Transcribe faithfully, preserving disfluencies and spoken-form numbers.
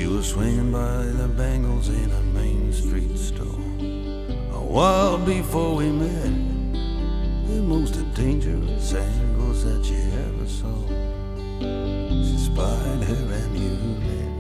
She was swinging by the bangles in a Main Street store. A while before we met, the most dangerous angles that you ever saw. She spied her amulet